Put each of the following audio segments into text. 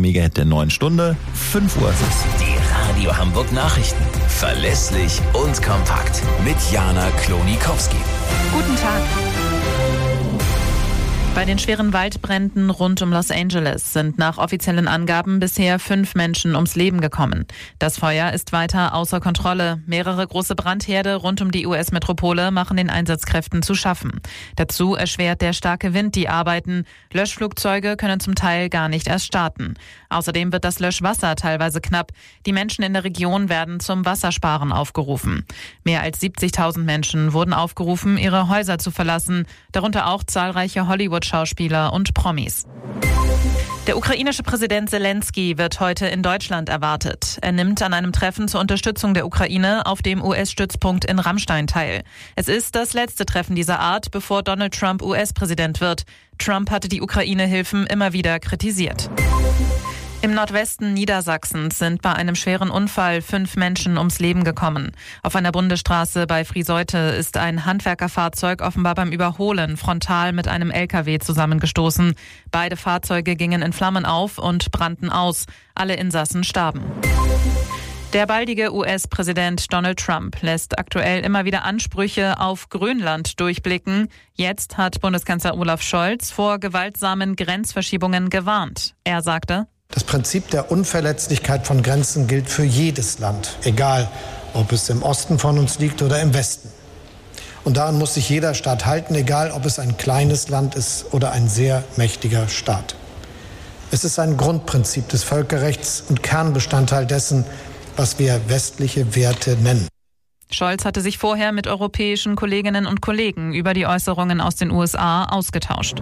Mega-Hit der neuen Stunde. 5 Uhr ist es. Die Radio Hamburg Nachrichten. Verlässlich und kompakt. Mit Jana Klonikowski. Guten Tag. Bei den schweren Waldbränden rund um Los Angeles sind nach offiziellen Angaben bisher 5 Menschen ums Leben gekommen. Das Feuer ist weiter außer Kontrolle. Mehrere große Brandherde rund um die US-Metropole machen den Einsatzkräften zu schaffen. Dazu erschwert der starke Wind die Arbeiten. Löschflugzeuge können zum Teil gar nicht erst starten. Außerdem wird das Löschwasser teilweise knapp. Die Menschen in der Region werden zum Wassersparen aufgerufen. Mehr als 70.000 Menschen wurden aufgerufen, ihre Häuser zu verlassen, darunter auch zahlreiche Hollywood-Schauspieler und Promis. Der ukrainische Präsident Zelensky wird heute in Deutschland erwartet. Er nimmt an einem Treffen zur Unterstützung der Ukraine auf dem US-Stützpunkt in Ramstein teil. Es ist das letzte Treffen dieser Art, bevor Donald Trump US-Präsident wird. Trump hatte die Ukraine-Hilfen immer wieder kritisiert. Im Nordwesten Niedersachsens sind bei einem schweren Unfall 5 Menschen ums Leben gekommen. Auf einer Bundesstraße bei Frieseute ist ein Handwerkerfahrzeug offenbar beim Überholen frontal mit einem LKW zusammengestoßen. Beide Fahrzeuge gingen in Flammen auf und brannten aus. Alle Insassen starben. Der baldige US-Präsident Donald Trump lässt aktuell immer wieder Ansprüche auf Grönland durchblicken. Jetzt hat Bundeskanzler Olaf Scholz vor gewaltsamen Grenzverschiebungen gewarnt. Er sagte: Das Prinzip der Unverletzlichkeit von Grenzen gilt für jedes Land, egal ob es im Osten von uns liegt oder im Westen. Und daran muss sich jeder Staat halten, egal ob es ein kleines Land ist oder ein sehr mächtiger Staat. Es ist ein Grundprinzip des Völkerrechts und Kernbestandteil dessen, was wir westliche Werte nennen. Scholz hatte sich vorher mit europäischen Kolleginnen und Kollegen über die Äußerungen aus den USA ausgetauscht.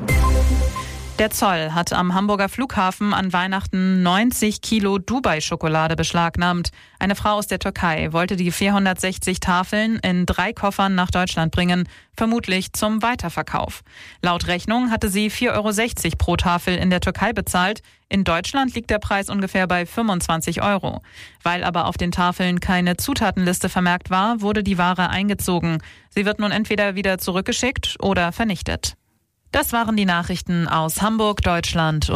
Der Zoll hat am Hamburger Flughafen an Weihnachten 90 Kilo Dubai-Schokolade beschlagnahmt. Eine Frau aus der Türkei wollte die 460 Tafeln in 3 Koffern nach Deutschland bringen, vermutlich zum Weiterverkauf. Laut Rechnung hatte sie 4,60 € pro Tafel in der Türkei bezahlt. In Deutschland liegt der Preis ungefähr bei 25 €. Weil aber auf den Tafeln keine Zutatenliste vermerkt war, wurde die Ware eingezogen. Sie wird nun entweder wieder zurückgeschickt oder vernichtet. Das waren die Nachrichten aus Hamburg, Deutschland